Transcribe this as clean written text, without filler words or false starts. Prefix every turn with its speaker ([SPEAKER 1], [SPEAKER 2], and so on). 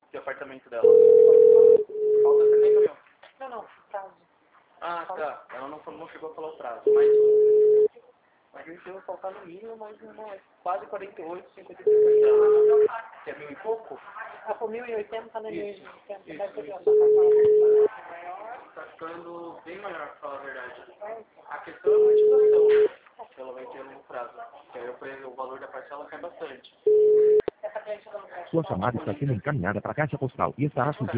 [SPEAKER 1] Que é o apartamento dela. Falta 70 mil.
[SPEAKER 2] Não, prazo.
[SPEAKER 1] Ah, tá. Ela não chegou a falar o prazo, mas a gente vai faltar no mínimo, mas não é quase 48, 55 que é mil e pouco?
[SPEAKER 2] Ah, por 1.080, né?
[SPEAKER 1] Isso.
[SPEAKER 2] 1.080.
[SPEAKER 1] Isso,
[SPEAKER 2] Deve ser
[SPEAKER 1] isso.
[SPEAKER 2] maior.
[SPEAKER 1] Tá ficando bem maior, pra falar a verdade. A questão é a motivação. Ela vai ter um prazo. Que aí o valor da parcela cai bastante.
[SPEAKER 2] Essa cliente não
[SPEAKER 3] Sua chamada está sendo encaminhada para a caixa postal e está a